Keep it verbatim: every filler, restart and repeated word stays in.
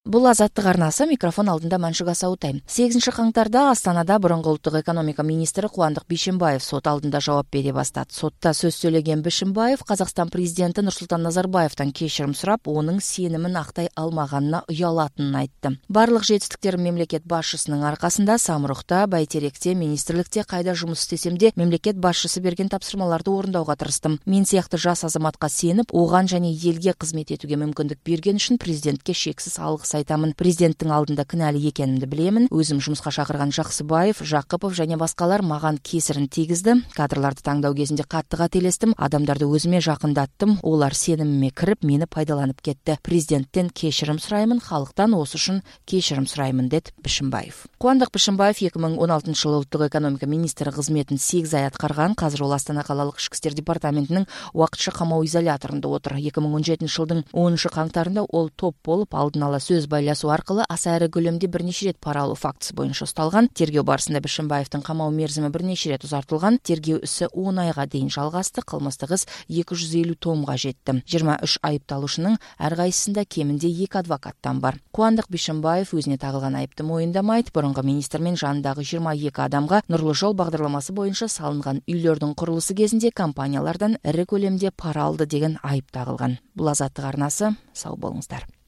Бул Азаттык арнасы, микрофон алдында Маншык Асаутай. сегизинчи каңтарда Астанада бурунку улуттук экономика министри Кубандык Бишимбаев сот алдында жооп бере баштады. Сотта сөз сөйлөгөн Бишимбаев Казакстан президенти Нурсултан Назарбаевтан кечирим сурап, онун сенімин актай алмаганына уялатынын айтты. Барлык жетистиктер мемлекет башчысынын аркасында Самрукта, Байтеректе, министрликте кайда жумуш истесемде мемлекет башчысы берген тапшырмаларды орундауга тырыштым. Мен сыяктуу жас азаматка сенип, оган жана элге кызмет этүүгө мүмкүндүк берген үчүн президентке шексиз алгыс айтамын. Президенттин алдында күнәлүү экенимди билемин. Өзүм жумушка чакырган Жаксыбаев, Жакыпов жана башкалар маган кесирин тийгизди. Кадрларды таңдоо кезинде катты кателестим. Адамдарды өзүмө жакындаттым. Олар сенімиме кирип, мени пайдаланып кетти. Президенттен кечирим сураймын, халыктан осы үчүн кечирим сураймын, деді Бишимбаев. Кубандык Бишимбаев эки миң он алтынчы жылы улуттук экономика министри кызметін сегиз ай аткарган. Азыр ол Астана калалык ички иштер департаментинин убакытча камоо изоляторунда отур. эки миң он жетинчи жылдын онунчу каңтарында ол топ болуп, алдын ала сөз байлашуу аркылы аса ири көлөмдө бир нече ирет пара алуу фактысы боюнча ушталган. Тергөө барысында Бишимбаевдин камоо мерзими бир нече ирет узартылган. Тергөө исі он айга дейин жалгасты. Кылмыштык іс эки жүз элүү томго жетти. жыйырма үч айыпталуушунун ар кайсысында кеминде эки адвокаттан бар. Кубандык Бишимбаев өзүнө тагылган айыпты моюндамайт. Бурунку министр мен жанындагы жыйырма эки адамга Нурлуу жол багдарламасы боюнча салынган үйлөрдүн курулуусу кезинде компаниялардан ири көлөмдө пара алды деген айып тагылган. Бул Азаттык арнасы, сау болуңуздар.